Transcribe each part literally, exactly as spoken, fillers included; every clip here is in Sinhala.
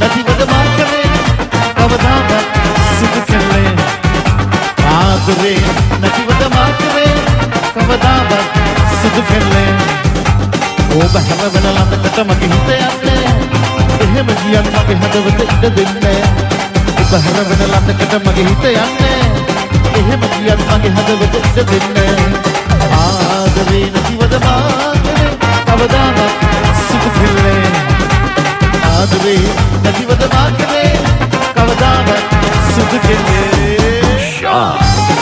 නැතිවද මා කරේ කවදාවත් සුදු කෙල්ලේ ආදරේ නැතිවද මා කරේ කවදාවත් සුදු කෙල්ලේ ඔබ හැරවෙන ළඟට මගේ හිත යන්නේ එහෙම ගියත් මගේ හදවත ඉඩ දෙන්නේ ඔබ හැරවෙන ළඟට මගේ හිත යන්නේ එහෙම ගියත් මගේ හදවත ඉඩ දෙන්නේ ආදරේ නැතිවද මා කරේ කවදාවත් සුදු කෙල්ලේ ආදරේ නැතිවද මා කරේ කවදාවත් සුදු කෙල්ලේ ෂා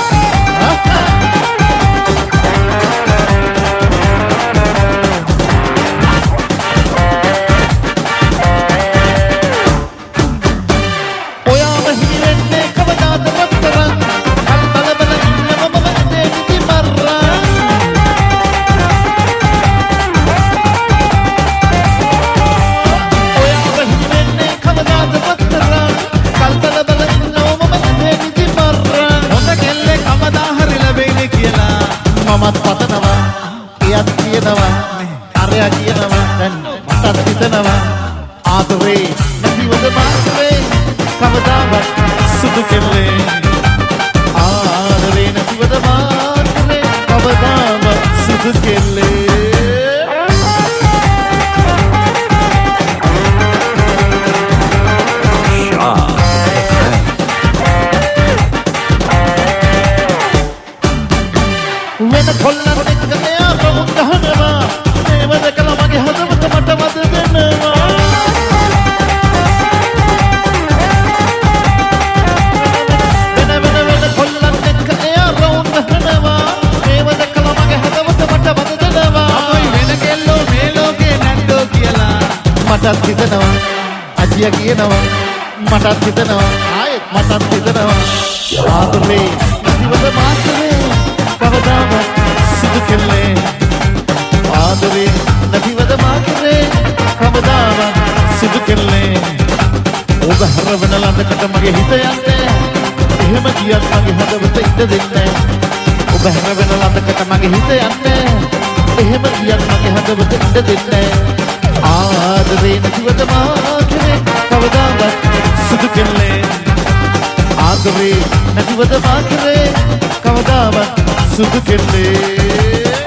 මමත් පතනවා එයත් කියනවා අරයා කියනවා දැන් මටත් හිතනවා ආදරේ නැතිවද මා කරේ කවදාවත් සුදු කෙල්ලේ ආදරේ නැතිවද මා කරේ කවදාවත් සුදු කෙල්ලේ වෙන කොල්ලන් එක්ක මෙයා රවුම් ගහනවා මේව දැකලා මගේ හදවත මට වද දෙනවා වෙන වෙන වෙන කොල්ලන් එක්ක මෙයා රවුම් ගහනවා මේව දැකලා මගේ හදවත මට වද දෙනවා අපයි වෙන කෙල්ලෝ මේ ලෝකේ නැද්දෝ කියලා මටත් හිතනවා අජියා කියනවා මටත් හිතනවා ආයෙත් මටත් හිතනවා ආදරේ නැතිවද මා කරේ කවදාවත් සුදු කෙල්ලේ ආදරේ නැතිවද මා කරේ කවදාවත් සුදු කෙල්ලේ ඔබ හැරවෙන ළඟට මගේ හිත යන්නේ එහෙම ගියත් මගේ හදවත ඉඩ දෙන්නේ ඔබ හැරවෙන ළඟට මගේ හිත යන්නේ එහෙම ගියත් මගේ හදවත ඉඩ දෙන්නේ ආදරේ නැතිවද මා කරේ කවදාවත් සුදු කෙල්ලේ ආදරේ නැතිවද මා කරේ කවදාවත් සුදු කෙල්ලේ